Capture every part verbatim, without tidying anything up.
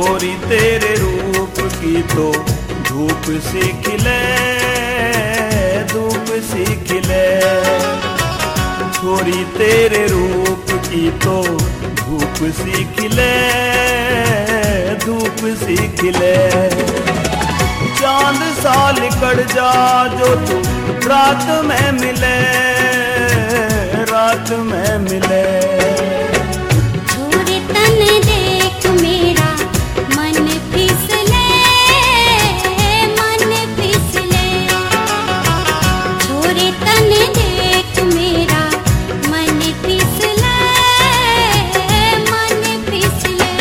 छोरी तेरे रूप की तो धूप सी खिले, धूप सी खिले। छोरी तेरे रूप की तो धूप सी खिले, धूप सी खिले। चांद सा लिकड़ जा जो तू रात में मिले, रात में मिले। छोरे तन देख मेरा मन फिसले, मन फिसले। छोरे तन देख मेरा मन फिसले, मन फिसले।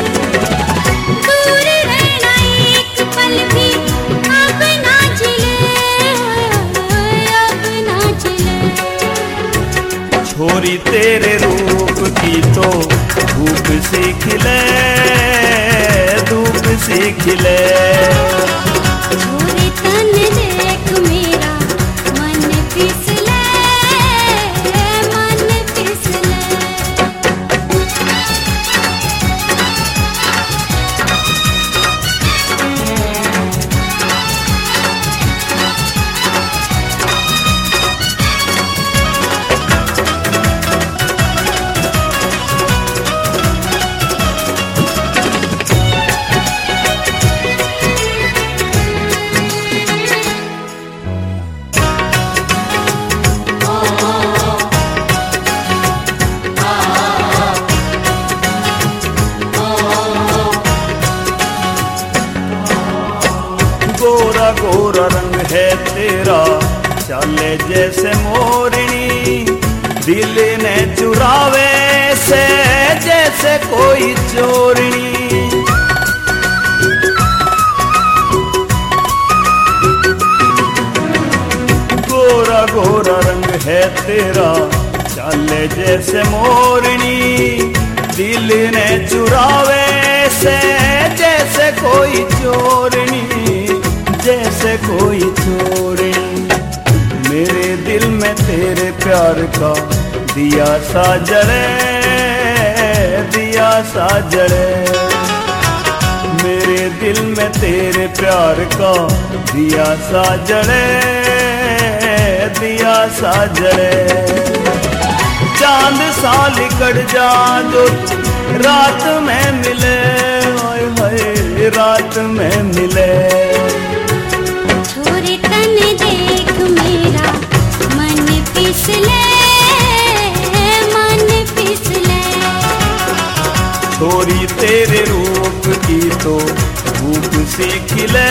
दूर रहना एक पल भी अब ना जिले, अब ना जिले। छोरी तेरे रूप की तो धूप सी खिले, धूप सी खिले। छोरे तन देख मेरा मन फिसले, मन फिसले। गोरा गोरा रंग है तेरा, चाले जैसे मोरनी। दिल ने चुरावे से जैसे कोई चोरनी। गोरा गोरा रंग है तेरा, चाले जैसे मोरनी। दिल ने चुरावे से जैसे कोई चोरनी, जैसे कोई चोरनी। मेरे दिल में तेरे प्यार का दिया सा जले, दिया सा जले। मेरे दिल में तेरे प्यार का दिया सा जले, दिया सा जले। चांद सा लिकड़ जा जो रात में मिले, हाय हाय रात में मिले। छोरे तन देख मेरा मन फिसले, मन फिसले। छोरी तेरे रूप की तो धूप सी खिले,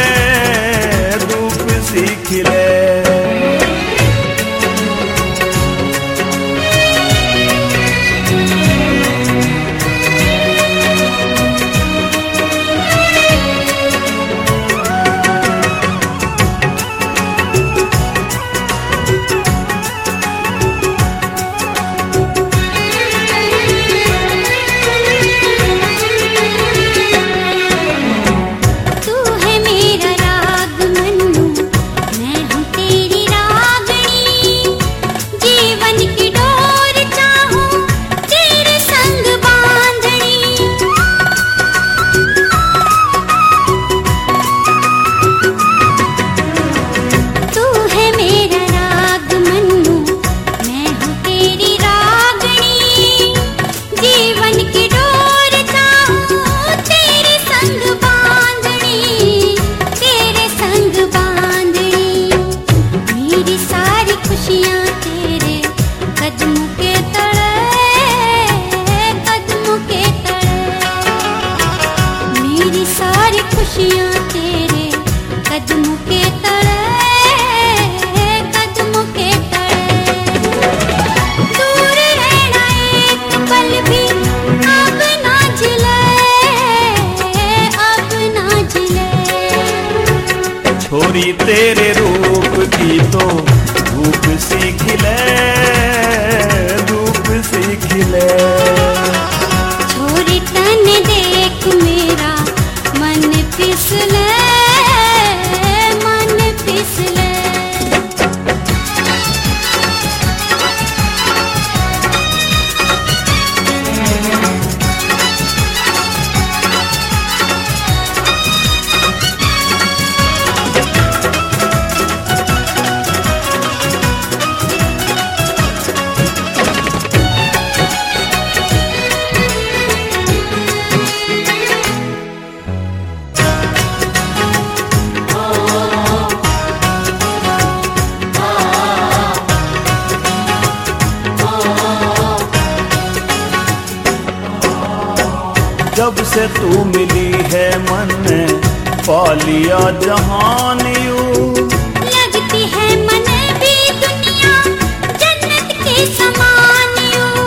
धूप सी खिले। तू है मेरा राग मन्नू, मैं हूँ तेरी रागनी। जीवन की डोर चाहूं तेरे संग बांधनी। तू है मेरा राग मन्नू, मैं हूँ तेरी रागनी। जीवन की डोर चाहूं तेरे संग बांधनी, तेरे संग बांधनी। मेरी सारी खुशियाँ तेरे कदमों के तले, कदमों के तले। मेरी सारी खुशियाँ तेरे कदमों के तले, कदमों के तले। दूर रहना एक पल भी अब ना जिले, अब ना जिले। छोरी तेरे रूप की तो धूप सी खिले, धूप सी खिले। छोरी तन देख मेरा मन फिसले, मन फिसले। जब से तू मिली है मन ने पा लिया जहान यूं। लगती है मन भी दुनिया जन्नत के समान यूं।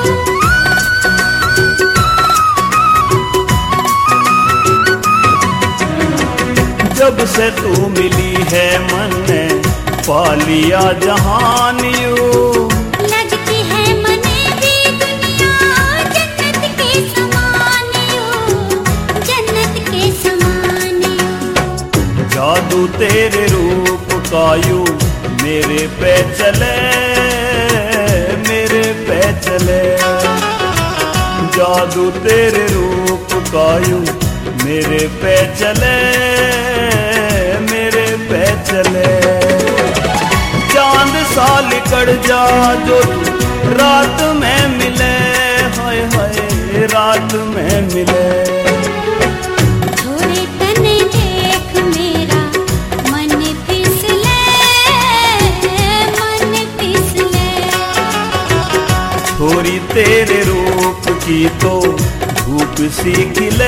जब से तू मिली है मन ने पा लिया जहान यूं। लगती है मन भी दुनिया जन्नत के समान यूं, जन्नत के समान यूं। जादू तेरे रूप का यूं मेरे पे चले, मेरे पे चले। जादू तेरे रूप का यूं मेरे पे चले, मेरे पे चले। चांद सा लिकड़ जा जो रात में मिले, हाय हाय रात में मिले। छोड़े तने देख मेरा मन फिसले, मन फिसले। छोरी तेरे रूप की तो धूप सी खिले,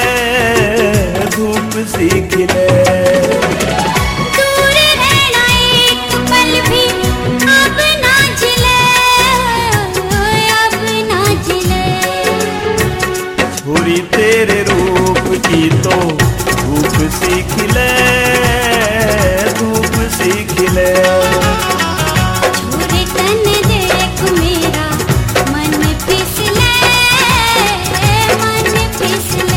धूप सी खिले। दूर रहना एक पल भी अब ना जिले, अब ना जिले। छोरी तेरे रूप की तो धूप सी खिले, धूप सी खिले। छोड़े तने देख मेरा मन फिसले, मन फिसले।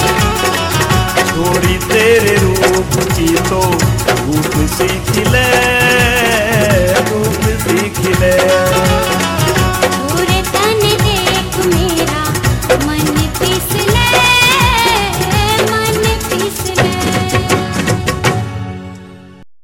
छोरी तेरे रूप की तो धूप सी खिले।